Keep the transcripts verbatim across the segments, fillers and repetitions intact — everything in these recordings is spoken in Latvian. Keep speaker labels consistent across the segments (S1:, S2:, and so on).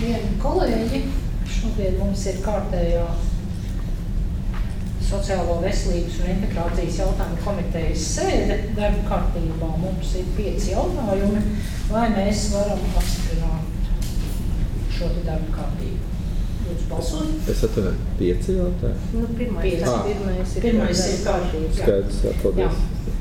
S1: vieni kolēģi. Šodien mums ir kārtējā Sociālo veselības un integrācijas jautājumu komitejas sēde. Darba kārtībā mums ir pieci jautājumi, lai mēs varam apstiprināt šo darba kārtību. Lūdzu, balsot.
S2: Es atvainoju, pieci jautājumi?
S3: Nu, pirmais,
S2: ah.
S3: pirmais ir,
S1: pirmais ir kārtības.
S2: Skaidrs, jā, paldies.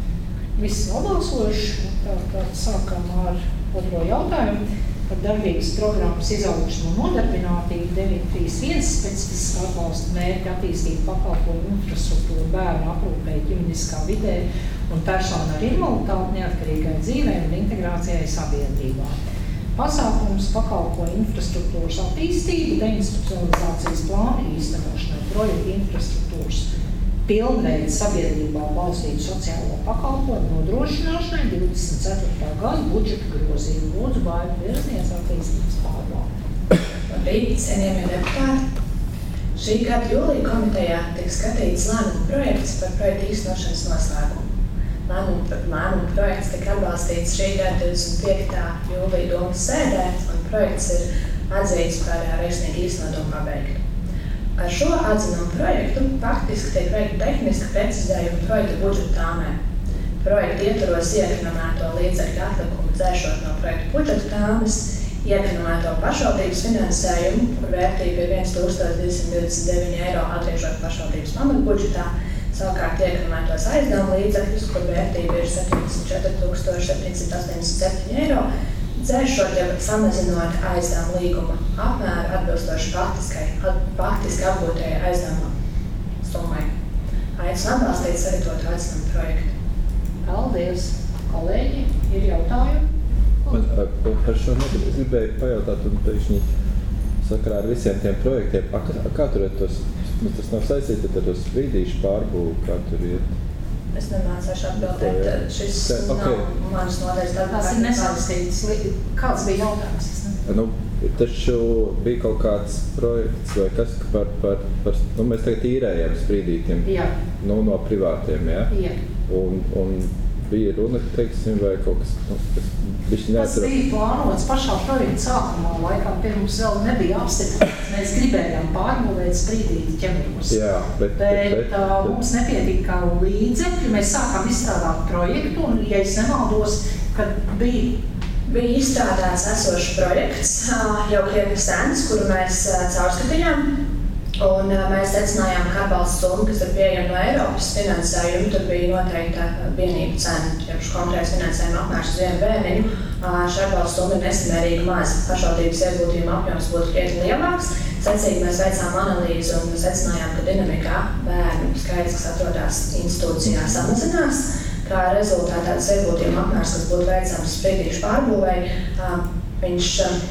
S1: Visi nobalsojuši. Tātad sākam ar otro jautājumu. Par darbības programmas izaugsmu un nodarbinātību deviņi trīs viens specifiski atbalsta mērķi attīstīt pakalpojumu infrastruktūru bērnu aprūpē, ģimeniskā vidē un personu ar invaliditāti neatkarīgai dzīvē un integrācijai sabiedrībā. Pasākums pakalpojumu infrastruktūras attīstība, deinstitucionalizācijas plāna īstenošanai, projekta infrastruktūras pilnveids sabiedrībā balstītu sociālo pakalpojumu nodrošināšanai divdesmit ceturtā gada budžeta grozījumu. Lūdzu, Baiba Virzniece, attīstības pārvalde.
S4: Labrīt, cienījamie deputāti! Šī gada jūlija komitejā tika skatīts lēmuma projekts par projekta īstenošanas noslēgumu. Lēmuma, lēmuma projekts tika atbalstīts šī gada divdesmit piektā jūlija domas sēdē, un projekts ir atzīts par veiksmīgi īstenotu un pabeigtu. Ar šo atzinumu projektu faktiski tiek veikta tehniska precizējuma projekta budžeta tāmē. Projekta ietvaros iekonomēto līdzekļu atlikumu dzēšot no projekta budžeta tāmes, iekonomēto pašvaldības finansējumu, kur vērtība ir viens tūkstoš divsimt divdesmit deviņi eiro atgriežot pašvaldības pamatbudžetā, savukārt iekonomētos aizdevumu līdzekļus, kur vērtība ir septiņdesmit četri tūkstoši septiņsimt astoņdesmit septiņi eiro, dzēšot jau samazinot aizdevumu līguma apmēru atbilstoši faktiskai, faktiski apgūtajai aizdevumu summai. Aicinu atbalstīt sagatavotu atzinumu projektu.
S1: Paldies, kolēģi, ir jautājumi?
S2: Man par šo nedēļu es gribēju pajautāt un pēkšņi sakarā ar visiem tiem projektiem. A, kā, kā tur ir tos, tas nav saistīti ar tos sprīdīšu pārbūvu, kā tur ir?
S4: Es nemācēšu atbildēt, šis okay. Nav manas nodaļas darbā.
S1: Tas ir nesaistīts. Kāds bija jautājums?
S2: Nu, taču bija kaut kāds projekts vai kas par, par, par nu, mēs tagad īrējam sprīdītiem.
S1: Jā.
S2: Nu, no privātiem, jā?
S1: Jā.
S2: Un, un bija runa, teiksim, vai kaut kas, nu, kas bišķi neatcerās.
S1: Tas bija plānots pašā projekta sākumā, laikam pirms vēl nebija apstiprināts. Mēs gribējām pārbūvēt sprīdīti ķemeros.
S2: Jā, bet,
S1: bet,
S2: bet, bet,
S1: bet mums nepietika līdzekļi. Mēs sākām izstrādāt projektu, un, ja es nemaldos, kad bija
S4: Bija izstrādāts esošs projekts, jau krietni sens, kuru mēs caurskatījām. Un mēs secinājām, ka atbalsta summa, kas ir pieejama no Eiropas finansējuma, tur bija noteikta vienība cena, ja šis konkrēts finansējuma apmērs uz vienu bērniņu. Šī atbalsta summa ir nesamērīgi maz. Pašvaldības ieguldījuma apjoms būtu krietni lielāks. Secīgi mēs veicām analīzi un secinājām, ka dinamikā bērnu skaits, kas atrodas institūcijā, samazinās. Kā rezultātā tas ieguldījuma apmērs, kas būtu veicams sprīdīšu pārbūvēji, viņš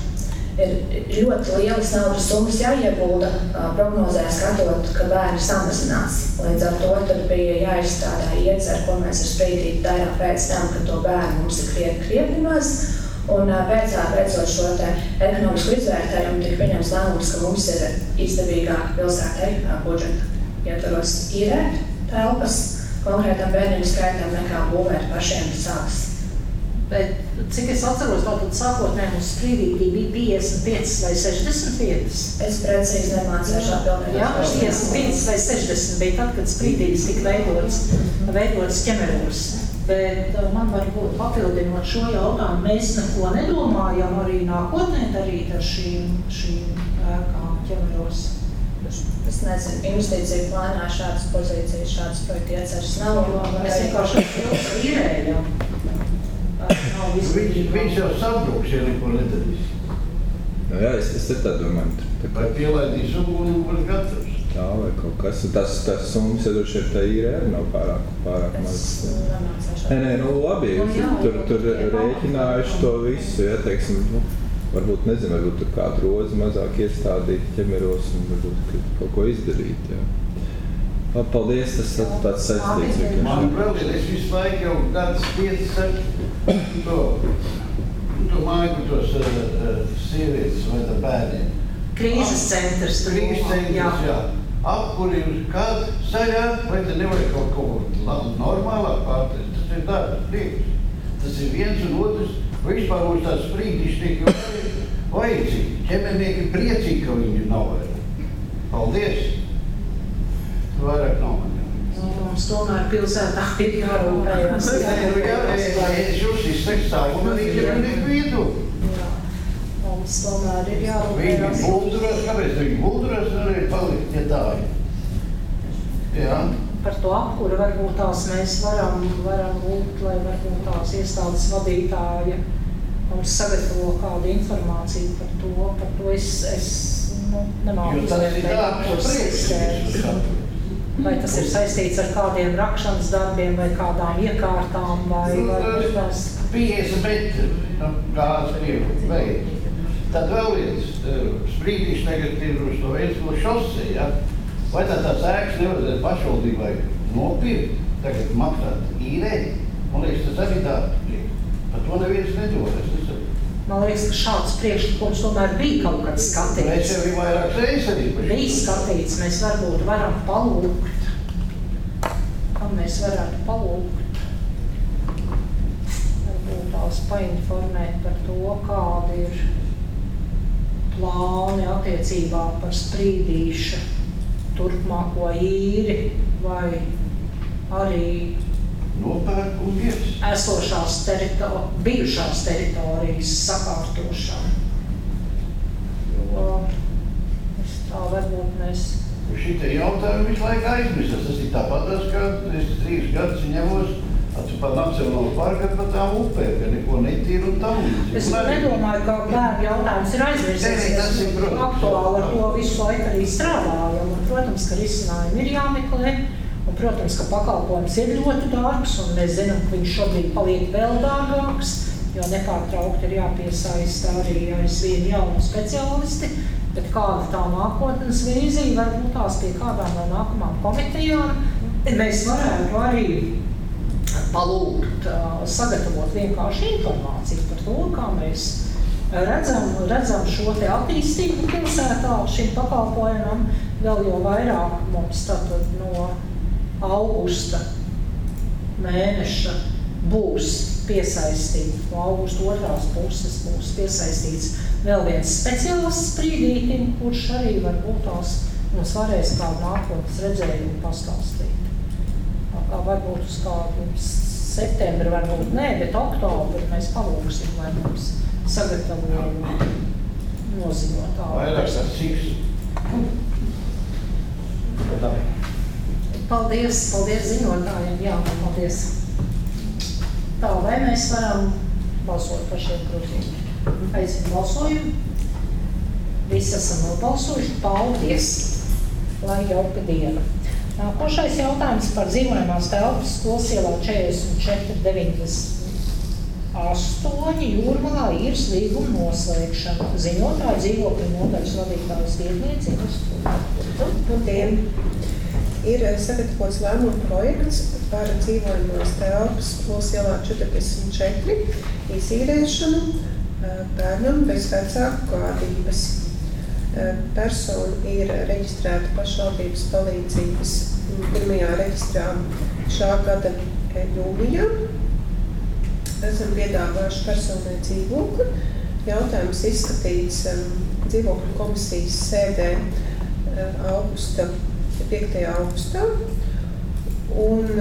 S4: ir ļoti lielas naudas summas jāiegulda prognozē skatot, ka bērni samazinās. Līdz ar to tad bija jāizstrādā iecer, ko mēs ar sprīdīti darām pēc tam, ka to bērnu mums ir krietni, krietni maz. Un pēc tā, veicot šo te ekonomisku izvērtējumu, tika pieņems lēmums, ka mums ir izdevīgāk pilsētai budžeta ietvaros īrēt telpas konkrētam bērniņu skaitam nekā būvēt pašiem savas.
S1: Bet, cik es atceros, tātad sākotnēji mums sprīdītī bija piecdesmit piecas vai sešdesmit vietas?
S4: Es precīzi nemācēšu atbildēt.
S1: Jā, piecdesmit piecas vai sešdesmit bija tad, kad sprīdītis tika veidots, veidots ķemeros. Bet man varbūt papildinot šo jautājumu, mēs neko nedomājam arī nākotnē darīt ar šīm, šīm ēkām ķemeros.
S4: Es nezinu, investīciju plānā šādas pozīcijas, šādas projekta ieceras nav.
S1: Mēs vienkārši īrējam.
S5: Viņš, viņš jau sabruks, ja neko nedarīs.
S2: Nu jā, es, es tā domāju. Tā
S5: vai pielaidīs uguni un būs gatavs.
S2: Jā, vai kaut kas. Tas, tas summas, ja droši ir tā īrē, arī nav pārāk, pārāk maz.
S4: Es nemācēšu.
S2: Nē, nē, nu labi, jūs tur, tur rēķinājuši to visu, ja, teiksim, nu, varbūt, nezinu, varbūt tur kādu rozi mazāk iestādīt ķemeros un varbūt kaut ko izdarīt, jā. Paldies, tas ir tāds saistīts.
S5: Man vēl ir, es visu laiku jau gads pieci saku, to, to māju tos uh, sievietes vai tā bērniem.
S1: Krīzes centrs.
S5: Krīzes centrs, jā. jā. Apkuri uz kādu saļā, vai te nevajag kaut ko normālāk pārtest. Tas ir darbs, priekš. Tas ir viens un otrs, vai vispār būs tāds sprīdis tiek jau vajadzīgi. Ķemernieki ir priecīgi, ka viņi nav vairāk. Paldies! Vairāk nav man jau.
S1: Mums tomēr pilsētā ir jārūpējās.
S5: Jā, jā, es jūs izsaka savu, un arī ķemernieku vietu.
S1: Jā, mums tomēr ir
S5: Viņi
S1: jārūpējās.
S5: bulduros, kāpēc viņi bulduros arī palikt, ja tā ir? Jā.
S1: Par to apkuru varbūt tās mēs varam, varam lūgt, lai varbūt tās iestādes vadītāja mums sagatavo kādu informāciju par to. Par to es, es nu, nemāku
S5: Jo tas ir
S1: izvērtēt
S5: darbs
S1: apkuras
S5: priekš.
S1: sistēmas. Vai tas ir saistīts ar kādiem rakšanas darbiem vai kādām iekārtām vai, vai tas?
S5: piecdesmit metri, nu, gāzes pieeja, veids. Tad vēl viens sprīdīši tagad ir uz to Ventspils šosei, ja? Vai tā tās ēkas nevajadzētu pašvaldībai nopirkt, tagad maksāt īrēt? Man liekas, tas arī tā tiek. Par to neviens nedod, es nesaku.
S1: Man liekas, ka šāds priekšlikums tomēr bija kaut kad
S5: Mēs
S1: skatīts.
S5: jau ir vairāk reizes arī par
S1: Bija skatīts, mēs varbūt varam palūgt. Kam mēs varētu palūgt? Varbūt tās painformēt par to, kādi ir plāni attiecībā par Sprīdīša turpmāko īri vai arī
S5: nopērk un ies.
S1: esošās terito- bijušās teritorijas sakārtošanu. Jo es tā varbūt mēs
S5: Šitie jautājumi visu laiku aizmirstas. Tas ir tāpatās, ka es trīs gadus ņemos par Nacionālo parku par tām upēm, ka neko netīru un tam līdzīgi.
S1: Es nedomāju, ka bērnu jautājums ir aizmirsies.
S5: Nē, tas ir, protams.
S1: Aktuāli ar to visu laiku arī strādājam. Un, protams, ka risinājumi ir jāmeklē. Un, protams, ka pakalpojums ir ļoti dārgs. Un mēs zinām, ka viņš šobrīd paliek vēl dārgāks. Jo nepārtraukti ir jāpiesaista arī aizvien jauni speciālisti. Bet kāda tā nākotnes vīzija varbūt tās pie kādām no nākamām komitejām, mēs varētu arī palūgt, sagatavot vienkārši informāciju par to, kā mēs redzam, redzam šo te attīstību pilsētā šim pakalpojumam. Vēl jau vairāk mums tātad no augusta mēneša būs piesaistīts, no augusta otrās puses būs piesaistīts vēl viens speciālists Sprīdītim, kurš arī varbūt tās mums varēs kādu nākotnes redzējumu pastāstīt. Kā varbūt uz kādu septembri, varbūt nē, bet oktobri mēs palūksim, lai mums sagatavojumu noziņot tādu.
S5: Vairāk tas ciks.
S1: Paldies, paldies ziņotājiem, jā, paldies. Tā, vai mēs varam balsot par šiem grozījumiem? Aizvien balsojumu. Visi esam nobalsojuši. Paldies. Lai jauka diena. Nākošais jautājums par dzīvojamās telpas Skolas ielā četrdesmit četri deviņdesmit astoņi Jūrmalā īres līguma noslēgšana. Ziņotāja dzīvokļu nodaļas vadītājas vietniecības.
S3: Labdien! Ir sagatavots lēmuma projekts par dzīvojamās telpas Skolas ielā četrdesmit četri izīrēšanu bērnam bez vecāku gādības. Persona ir reģistrēta pašvaldības palīdzības pirmajā reģistrā šā gada jūlijā. Esam piedāvājuši personai dzīvokli. Jautājums izskatīts dzīvokļu komisijas sēdē augusta, piektajā augustā. Un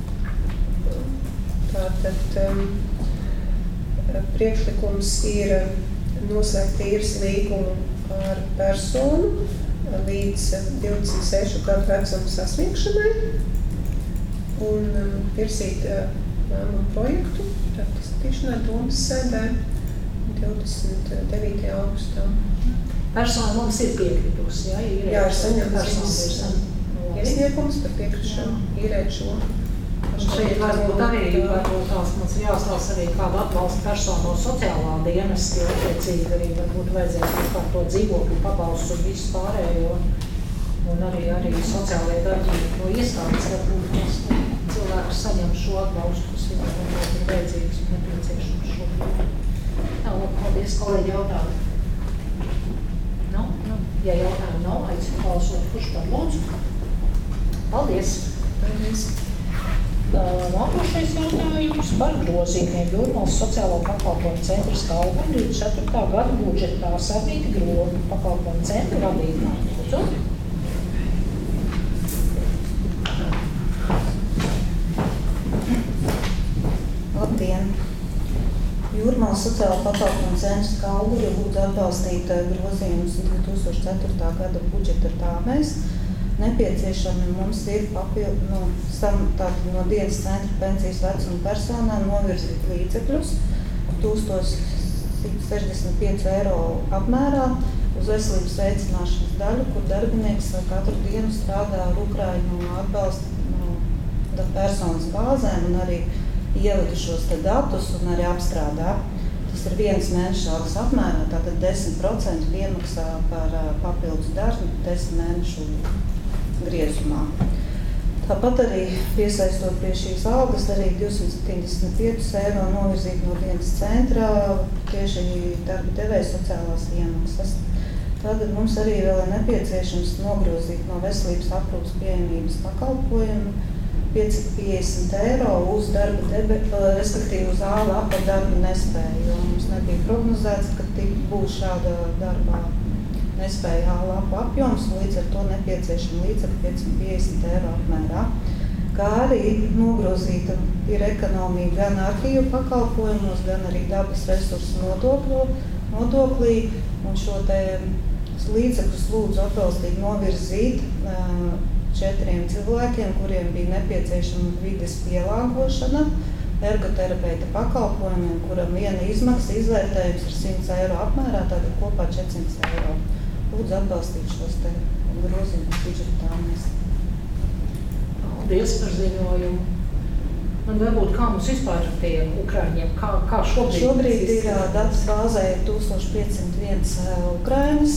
S3: tātad priekšlikums ir noslēgt īres līgumu ar personu līdz divdesmit sešu gadu vecuma sasniegšanai un virzīt lēmumu projektu skatīšanai domas sēdē divdesmit devītajā augustā.
S1: Persona mums ir piekritusi, jā? Ir
S3: Jā, ir saņemts
S1: persona
S3: iesniegums par piekrišanu īrēt šo.
S1: Un šeit varbūt arī, varbūt tās mums ir jāstāsta arī kādu atbalstu personu no sociālā dienesta, jo attiecīgi arī varbūt vajadzētu par to dzīvokļu pabalstu un visu pārējo. Un arī, arī sociālajie darbinieki no iestādes varbūt tās cilvēkus saņem šo atbalstu, kas viņam varbūt ir vajadzīgs un nepieciešams šobrīd. Tā, labi, paldies, kolēģi jautājumu. Nav, nav. Ja jautājumu nav, aicinu balsot, kurš par lūdzu. Paldies.
S3: Paldies.
S1: Nākošais jautājums par grozījumiem. Jūrmālas sociālo pakalpojumu centra Skalva divdesmit ceturtā gada budžetā sadīti grozu pakalpojumu centra vadītāji. Lūdzu.
S6: Labdien! Jūrmālas sociālo pakalpojumu centra Skalva lūdzu atbalstīt grozījumus divi tūkstoši ceturtā gada budžeta tāmēs. Nepieciešami mums ir papildu no, tātad no dienas centra pensijas vecuma personām novirzīt līdzekļus tūkstoš sešdesmit pieci eiro apmērā uz veselības veicināšanas daļu, kur darbinieks katru dienu strādā ar Ukraiņu atbalsta no personas bāzēm un arī ievada šos te datus un arī apstrādā. Tas ir viens mēneša algas apmērā, tātad desmit procenti piemaksā par papildus darbu desmit mēnešu griezumā. Tāpat arī piesaistot pie šīs algas arī divsimt septiņdesmit pieci eiro novirzīt no dienas centra tieši darba devēja sociālās iemaksas. Tātad mums arī vēl ir nepieciešams nogrozīt no veselības aprūpes pieejamības pakalpojumu piecsimt piecdesmit eiro uz darba debe, respektīvi uz āla apa darba nespēju, jo mums nebija prognozēts, ka tik būs šāda darba nespēja ālāpu apjoms, un līdz ar to nepieciešama līdzekļu piecsimt piecdesmit eiro apmērā. Kā arī nogrozīta ir ekonomija gan arhīvu pakalpojumos, gan arī dabas resursu nodokļu, nodoklī, un šo te līdzekļus lūdzu atbalstīt novirzīt uh, četriem cilvēkiem, kuriem bija nepieciešama vides pielāgošana, ergoterapeita pakalpojumiem, kuram viena izmaksa izvērtējums ir simts eiro apmērā, tātad kopā četrsimt eiro. Lūdzu atbalstīt šos te grozījumus budžetāmies.
S1: Paldies par ziņojumu. Man varbūt kā mums vispār ar tiem Ukraiņiem, kā, kā šobrīd?
S6: Šobrīd ir datas bāzē tūkstoš piecsimt viens Ukrainas.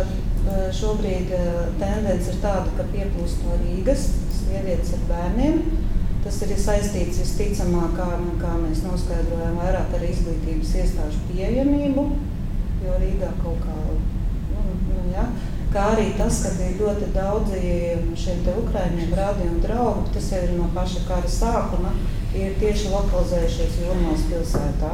S6: Šobrīd tendence ir tāda, ka pieplūst no Rīgas sievietes ar bērniem. Tas ir saistīts visticamāk, kā, kā mēs noskaidrojam, vairāk ar izglītības iestāžu pieejamību, jo Rīgā kaut kā, nu, nu, ja. Kā arī tas, ka ir ļoti daudzi šiem te Ukraiņiem radi un draugi, tas jau ir no paša kara sākuma, ir tieši lokalizējušies Jūrmālas pilsētā.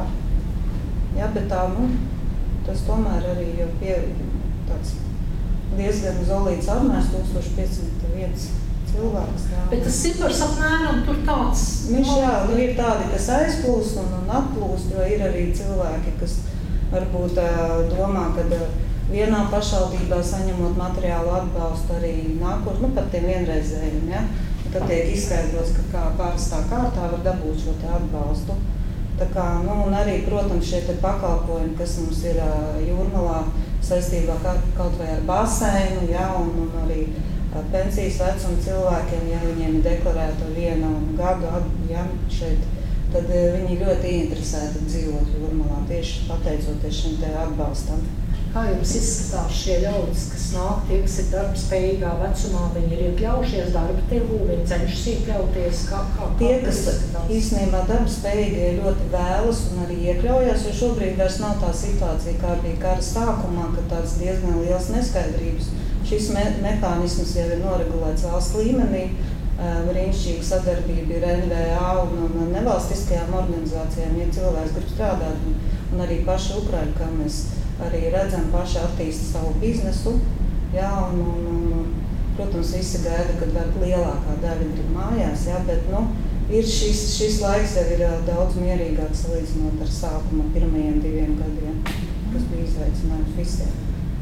S6: Ja, bet tā, nu, tas tomēr arī jau pie tāds diezgan zolīts apmērs, tūkstoš piecsimt viens cilvēks. Jā.
S1: Bet tas cipars apmēram tur tāds?
S6: Viņš, jā, nu, ir tādi, kas aizplūst un, un atplūst, jo ir arī cilvēki, kas varbūt uh, domā, ka uh, vienā pašvaldībā saņemot materiālu atbalstu arī nākoši, nu, pat tiem vienreizējiem, ja? Un tad tiek izskaidrots, ka kā parastā kārtā var dabūt šo te atbalstu. Tā kā, nu, un arī, protams, šie te pakalpojumi, kas mums ir uh, Jūrmalā saistībā kaut vai ar baseinu, ja? un, un arī uh, pensijas vecuma cilvēkiem, ja viņiem ir deklarēta vienu gadu, ja? šeit, tad uh, viņi ļoti interesēti dzīvot Jūrmalā, tieši pateicoties šim te atbalstam.
S1: Kā jums izskatās šie ļaudis, kas nāk, tie, kas ir darbspējīgā vecumā, viņi ir iekļaujušies darba tirgū, viņi cenšas iekļauties, kā, kā,
S6: tie,
S1: kā
S6: kas īstenībā darbspējīgi ļoti vēlas un arī iekļaujās, jo šobrīd vairs nav tā situācija, kā bija kara sākumā, ka tāds diezgan liels neskaidrības. Šis me mehānisms jau ir noregulēts valsts līmenī, brīnišķīga sadarbība ir N V A un, un nevalstiskajām organizācijām, ja cilvēks grib strādāt, un, un arī paši Ukraiņi, kā mēs arī redzam, paši attīsta savu biznesu, jā, un, un, un, protams, visi gaida, kad vēl lielākā daļa tur mājās, jā, bet, nu, ir šis, šis laiks jau ir daudz mierīgāk salīdzinot ar sākuma pirmajiem diviem gadiem, kas bija izaicinājums visiem.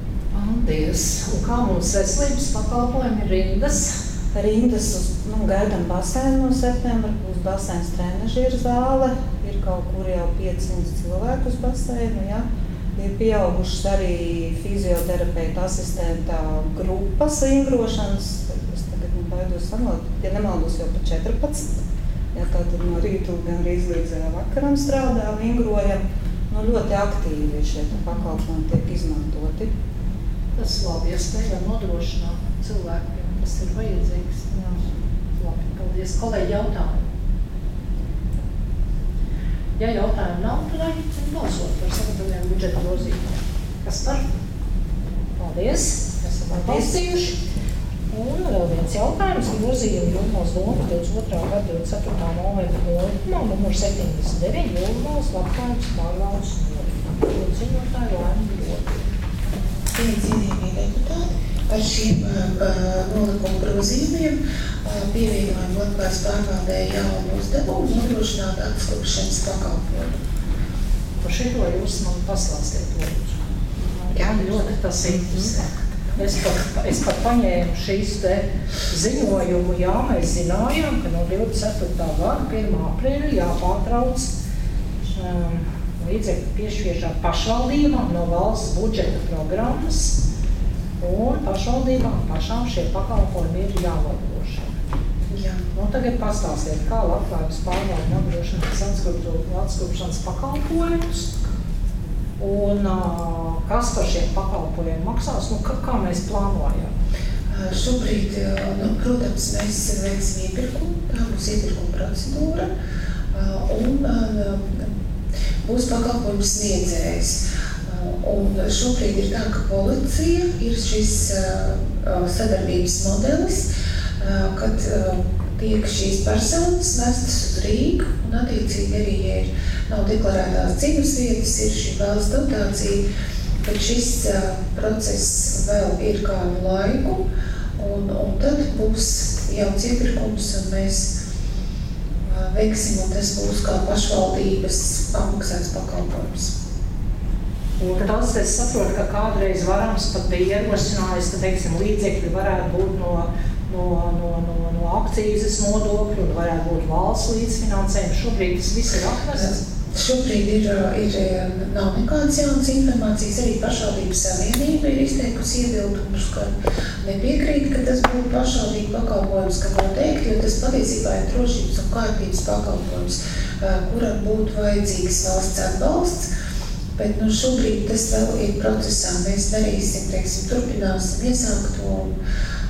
S1: Paldies! Un kā mums veselības pakalpojumi ir rindas?
S6: Rindas, uz, nu, gaidam baseinu no septembra, būs baseins trenažieru zāle, ir kaut kur jau piecsimt cilvēku uz baseinu, jā. Ir pieaugušas arī fizioterapeita asistenta grupas vingrošanas, es tagad baidos sanot, ja nemaldos jau pa četrpadsmit, ja tātad no rītu gan līdz vakaram strādā, vingrojam, nu ļoti aktīvi šie pakalpojumi tiek izmantoti.
S1: Tas labi, ja spējam nodrošināt cilvēkiem, kas ir vajadzīgs. Jā. Labi, paldies. Kolēģi jautājumu. Ja jautājumu nav, tad arī balsot par sagatavotiem budžeta grozījumiem. Kas par? Paldies, esam atbalstījuši. Un vēl viens jautājums, grozījumi Jūrmālas domas divdesmit otrā gada divdesmit ceturtā novembra notikumā, numur septiņdesmit deviņi, Jūrmālas labklājības pārvaldes notikuma. Ziņotāju Laima Grota.
S3: Cienījamie deputāti, ar šiem uh, nolikumu grozījumiem uh, pievienojam labklājības pārvaldē jaunu uzdevumu nodrošināt atskopšanas pakalpojumu.
S1: Par šito jūs man pastāstiet, lūdzu. Jā, ļoti tas interesē. Es pat, es pat paņēmu šīs te ziņojumu, jā, mēs zinājām, ka no divdesmit ceturtā gada pirmā aprīļa jāpārtrauc um, līdzekļu piešķiršana pašvaldībām no valsts budžeta programmas, un pašvaldībām pašām šie pakalpojumi ir jānodrošina.
S3: Jā.
S1: Nu, tagad pastāstiet, kā labklājības pārvalde nodrošinās atskopšanas pakalpojumus, un uh, kas par šiem pakalpojumiem maksās, nu, kā, kā mēs plānojam?
S3: Uh, šobrīd, uh, nu, protams, mēs veiksim iepirkumu, tā būs iepirkuma procedūra, uh, un uh, būs pakalpojums sniedzējs. Uh, un šobrīd ir tā, ka policija ir šis uh, sadarbības modelis, uh, kad uh, tiek šīs personas vestas uz Rīgu, un attiecīgi arī, ja ir, nav deklarētās dzīves vietas, ir šī valsts dotācija, bet šis uh, process vēl ir kādu laiku, un, un tad būs jauns iepirkums, un mēs uh, veiksim, un tas būs kā pašvaldības apmaksāts pakalpojums.
S1: Un tas, es saprotu, ka kādreiz Varams pat bija ierosinājis, ka, teiksim, līdzekļi varētu būt no No, no, no, no akcīzes nodokļu un varētu būt valsts līdzfinansējums. Šobrīd tas viss ir atvests?
S3: Šobrīd ir, ir, nav nekādas jaunas informācijas. Arī pašvaldības savienība ir izteikusi iebildumus, ka nepiekrīt, ka tas būtu pašvaldību pakalpojums, ka noteikti, jo tas patiesībā ir drošības un kārtības pakalpojums, kuram būtu vajadzīgs valsts atbalsts. Bet nu, šobrīd tas vēl ir procesā. Mēs darīsim, teiksim, turpināsim iesākt to un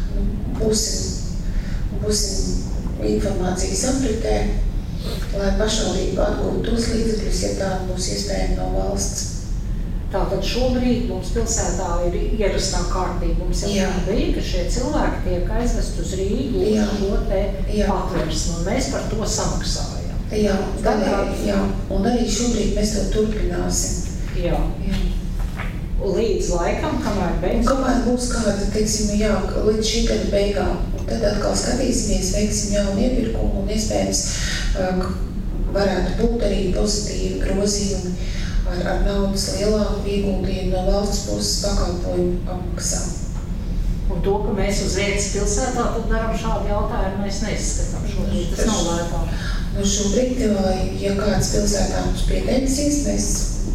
S3: Būsim, būsim informācijas apritē, lai pašvaldība atgūtu tos līdzekļus, ja tā būs iespējama no valsts.
S1: Tātad šobrīd mums pilsētā ir ierastā kārtība. Mums jau bija, ka šie cilvēki tiek aizvest uz Rīgu uz šo te patversmi, un mēs par to samaksājam.
S3: Jā, daļai, jā, un arī šobrīd mēs to turpināsim.
S1: Jā. Jā. Līdz laikam, kamēr beigs?
S3: Un kamēr būs kāda, teiksim, jā, līdz šī gada beigām. Un tad atkal skatīsimies, veiksim jaunu iepirkumu un iespējams uh, varētu būt arī pozitīvi grozījumi ar, ar naudas lielāku ieguldījumu no valsts puses pakalpojumu apmaksā.
S1: Un to, ka mēs uz vietas pilsētā tad daram šādu jautājumu, mēs neizskatām šobrīd. Tas nav lētāk.
S3: Nu šobrīd, ja kāds pilsētā mums pieteiksies, mēs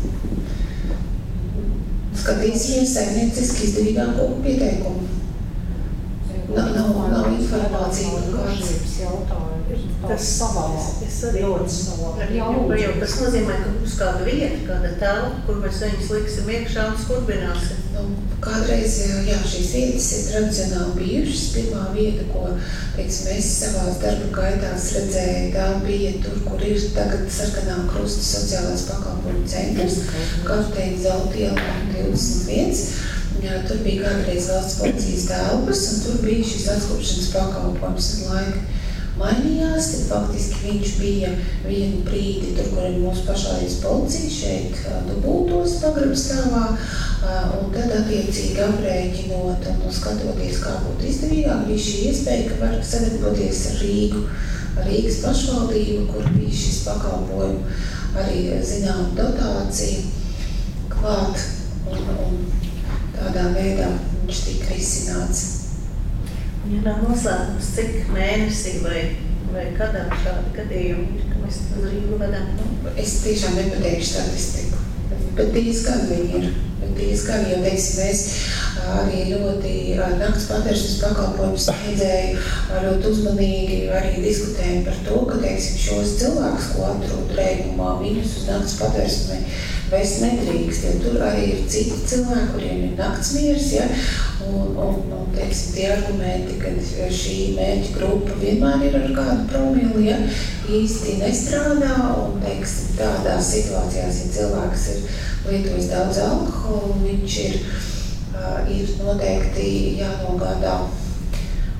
S3: skatīsimies saimnieciski izdevīgāko pieteikumu. Nav, nav, nav informācija par
S1: drošības jautājumu. Tas savās.
S7: Es arī jau tas nozīmē, ka būs kāda vieta, kāda telpa, kur mēs viņus liksim iekšā un skurbināsim.
S3: Nu, kādreiz, jā, šīs vietas ir tradicionāli bijušas. Pirmā vieta, ko, teiksim, es savās darba gaitās redzēju, tā bija tur, kur ir tagad Sarkanā Krusta sociālās pakalpojumu centrs, Kapteiņa Zelta iela divdesmit viens. Jā, tur bija kādreiz valsts policijas telpas, un tur bija šis atskopšanas pakalpojums un laika mainījās, tad faktiski viņš bija vienu brīdi tur, kur ir mūsu pašvaldības policija šeit dubultos pagrabstāvā, un tad attiecīgi aprēķinot un skatoties, kā būtu izdevīgāk, bija šī iespēja, ka var sadarboties ar Rīgu, ar Rīgas pašvaldību, kur bija šis pakalpojumu arī zinām dotācija klāt, un, un tādā veidā viņš tika risināts.
S7: Ja nav noslēpums, cik mēnesī vai, vai kādā šādi gadījumi ir, ka mēs uz Rīgu vedam? Nu?
S3: Es tiešām nepateikšu statistiku, bet diezgan viņi ir. Bet diezgan, jo, teiksim, mēs arī ļoti nakts patēršanas pakalpojumus sniedzēju, ļoti uzmanīgi arī diskutējam par to, ka, teiksim, šos cilvēkus, ko atrod reibumā, viņus uz nakts patērsmai vest nedrīkst, jo tur arī ir citi cilvēki, kuriem ir naktsmieres, ja, un, un, un teiksim, tie argumenti, ka šī mērķa grupa vienmēr ir ar kādu promili, ja, īsti nestrādā, un, teiksim, tādās situācijās, ja cilvēks ir lietojis daudz alkoholu, viņš ir, uh, ir noteikti jānogādā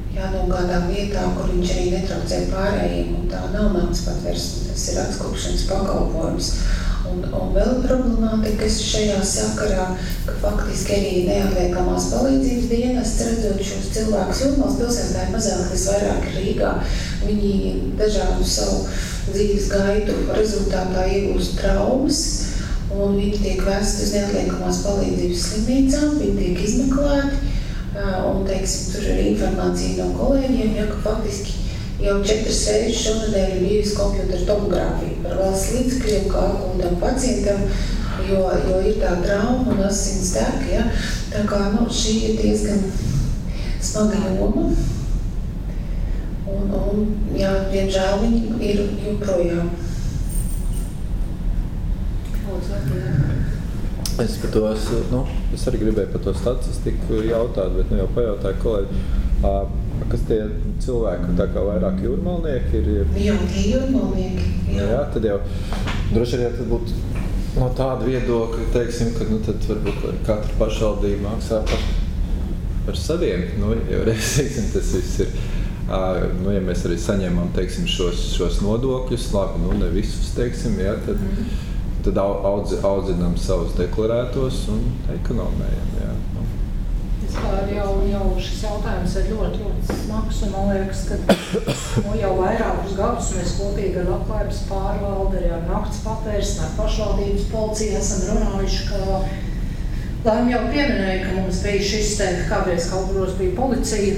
S3: jānogādā vietā, kur viņš arī netraucē pārējiem, un tā nav nakts patversme, tas ir atskopšanas pakalpojums. Un, un vēl problemātikas šajā sakarā, ka faktiski arī neatliekamās palīdzības dienas, redzot šos cilvēkus, Jūrmālas pilsētā ir mazāk, tas vairāk ir Rīgā. Viņi dažādu savu dzīves gaitu rezultātā iegūst traumas, un viņi tiek vēsti uz neatliekamās palīdzības slimnīcām, viņi tiek izmeklēti, un, teiksim, tur ir informācija no kolēģiem, ja, ka faktiski jau četras reizes šonadēļ ir bijusi kompjutera tomogrāfija par valsts līdzekļiem, kā akūtam pacientam, jo, jo ir tā trauma un asins tēki, ja. Tā kā, nu, šī ir diezgan smaga joma. Un, un, jā, diemžēl viņi ir joprojām.
S2: Es par tos, nu, es arī gribēju par to statistiku jautāt, bet nu jau pajautāju kolēģi, kas tie cilvēki, tā kā vairāk jūrmalnieki ir?
S3: Jā, tie jūrmalnieki. Jā.
S2: jā, tad jau droši arī tad būtu no tāda viedokļa, teiksim, ka nu tad varbūt katra pašvaldība maksā par, par saviem, nu, jo reiz, teiksim, tas viss ir, uh, nu, ja mēs arī saņemam, teiksim, šos, šos nodokļus, labi, nu, ne visus, teiksim, jā, tad, mm. tad audz, audzinām savus deklarētos un ekonomējam, jā. Nu.
S1: Vispār jau, jau šis jautājums ir ļoti, ļoti smags, un man liekas, ka nu, jau vairākus gadus mēs kopīgi ar Labklājības pārvaldi, arī ar nakts patvērsni, ar pašvaldības policiju esam runājuši, ka Laima jau pieminēja, ka mums bija šis te, kādreiz kaut kuros bija policija,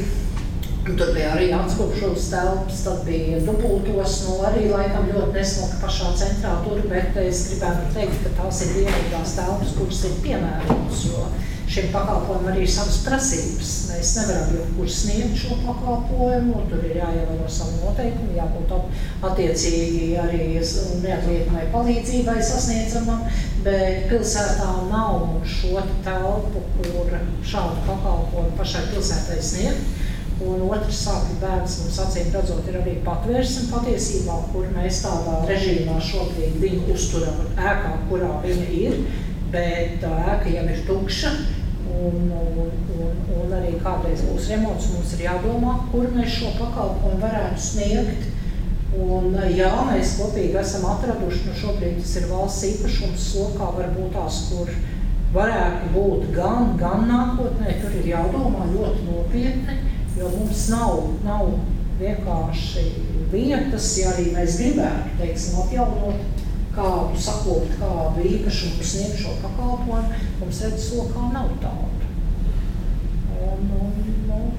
S1: un tur bija arī atskopšos telpas, tad bija dubultos, nu arī laikam ļoti nesmuka pašā centrā tur, bet es gribētu teikt, ka tās ir vienīgās telpas, kuras ir piemērotas, jo šiem pakalpojumam arī ir savas prasības. Mēs nevaram jebkur sniegt šo pakalpojumu, tur ir jāievēro savu noteikumu, jābūt attiecīgi arī neatliekamai palīdzībai sasniedzamam, bet pilsētā nav šo telpu, kur šādu pakalpojumu pašai pilsētai sniegt. Un otrs sākļu bērns mums acīm redzot ir arī patvērsme patiesībā, kur mēs tādā režīmā šobrīd viņu uzturam ēkā, kurā viņa ir, bet tā ēka jau ir tukša. Un, un, un, un arī kādreiz būs remonts, mums ir jādomā, kur mēs šo pakalpojumu varētu sniegt. Un jā, mēs kopīgi esam atraduši, nu šobrīd tas ir valsts īpašums slokā, varbūt tās, kur varētu būt gan, gan nākotnē, tur ir jādomā ļoti nopietni, jo mums nav, nav vienkārši vietas, ja arī mēs gribētu, teiksim, atjaunot kādu, sakopt kādu īpašumu sniegt šo pakalpojumu, mums redz slokā nav tādu. Un, un, un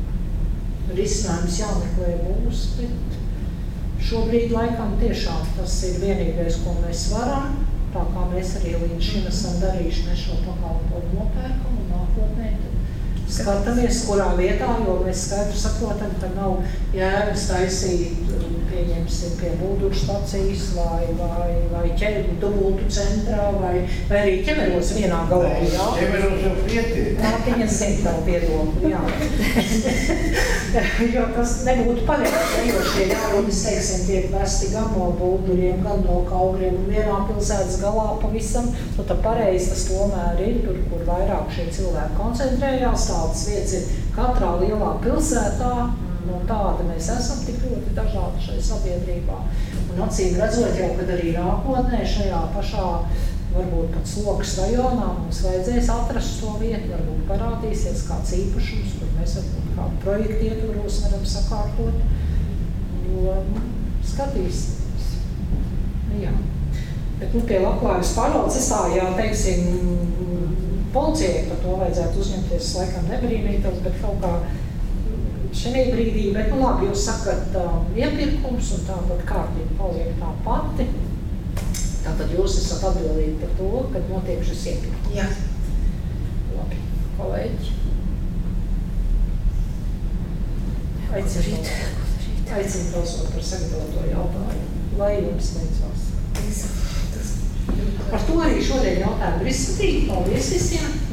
S1: risinājums jāmeklē būs, bet šobrīd laikam tiešām tas ir vienīgais, ko mēs varam, tā kā mēs arī līdz šim esam darījuši, mēs šo pakalpojumu nopērkam un nākotnē skatāmies, kurā vietā, jo mēs skaidri saprotam, ka nav jēgas taisīt, pieņemsim pie Būduru stacijas vai, vai, vai ķeru dubultu centrā vai, vai arī ķemeros vienā galā. Jā,
S5: ķemeros jau pietiek.
S1: Tā viņa zina tavu viedokli, jā. Jo tas nebūtu pareizi, jo šie jaunas, teiksim, tiek vesti gan no Būduriem, gan no Kaugriem un vienā pilsētas galā pavisam. Nu, tā pareizi tas tomēr ir tur, kur vairāk šie cilvēki koncentrējās. Tādas vietas ir katrā lielā pilsētā. No tāda mēs esam tik ļoti dažādi šai sabiedrībā. Un acīm redzot jau, kad arī nākotnē šajā pašā, varbūt pat Slokas rajonā mums vajadzēs atrast to vietu, varbūt parādīsies kāds īpašums, kur mēs varbūt kādu projektu ietvaros varam sakārtot. Jo skatīsimies. Jā. Bet nu, pie Labklājības pārvaldes es tā, jā, teiksim, policijai par to vajadzētu uzņemties, laikam nebrīnītos, bet kaut kā šajā brīdī, bet nu labi, jūs sakat uh, iepirkums un tātad kārtība paliek tā pati. Tātad jūs esat atbildīgi par to, kad notiek šis iepirkums.
S3: Jā.
S1: Labi, kolēģi. Aicinu, aicinu balsot par sagatavoto jautājumu. Lai jums veicās. Par to arī šodien jautājumu ir izskatīti. Paldies visiem!